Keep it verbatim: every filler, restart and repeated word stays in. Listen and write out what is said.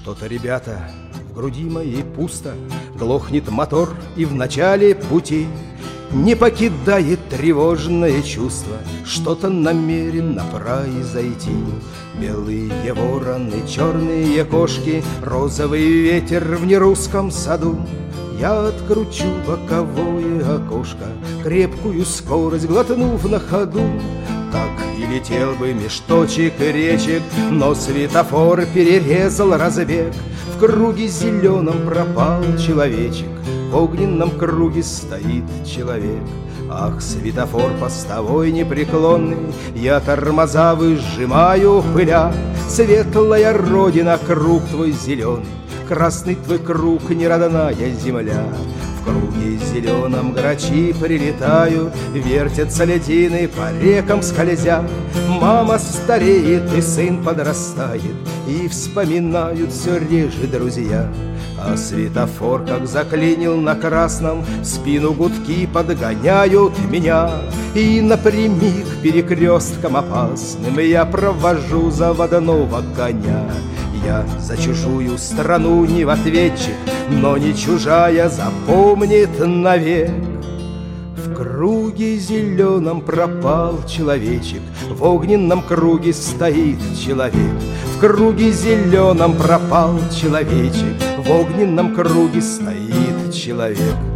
Что-то, ребята, в груди моей пусто, глохнет мотор, и в начале пути не покидает тревожное чувство. Что-то намеренно произойти. Белые вороны, черные кошки, розовый ветер в нерусском саду. Я откручу боковое окошко, крепкую скорость глотнув на ходу. Так и летел бы меж точек и речек, но светофор перерезал разбег. В круге зеленом пропал человечек, в огненном круге стоит человек. Ах, светофор постовой непреклонный, я тормоза выжимаю пыля. Светлая родина, круг твой зеленый, красный твой круг, неродная земля. В круге зеленом грачи прилетают, вертятся льдины по рекам скользя. Мама стареет и сын подрастает, и вспоминают все реже друзья. А светофор, как заклинил на красном, в спину гудки подгоняют меня. И напрямик перекрестком опасным я провожу заводного коня. Я за чужую страну не в ответчик, но не чужая запомнит навек. В круге зеленом пропал человечек, в огненном круге стоит человек. В круге зеленом пропал человечек, в огненном круге стоит человек.